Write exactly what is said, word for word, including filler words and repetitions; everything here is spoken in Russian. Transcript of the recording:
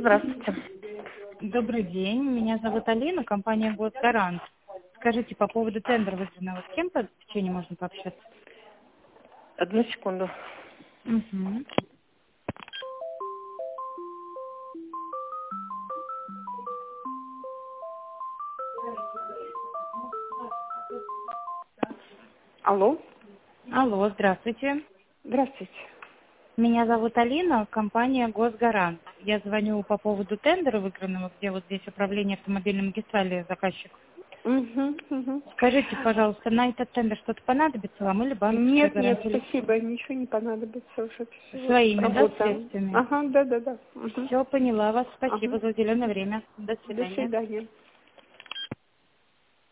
здравствуйте. Добрый день, меня зовут Алина, компания «Госгарант». Скажите, по поводу тендера выигранного, с кем по течению можно пообщаться? Одну секунду. Угу. Алло. Алло, здравствуйте. Здравствуйте. Меня зовут Алина, компания «Госгарант». Я звоню по поводу тендера выигранного, где вот здесь управление автомобильной магистрали заказчик. Угу, угу. Скажите, пожалуйста, на этот тендер что-то понадобится вам или банковская Нет, нет, гарантия? спасибо, ничего не понадобится уже. Всё, Своими, да, работаем. средствами? Ага, да, да, да. Угу. Все, поняла вас. Ага. Спасибо за уделенное время. До До свидания. свидания.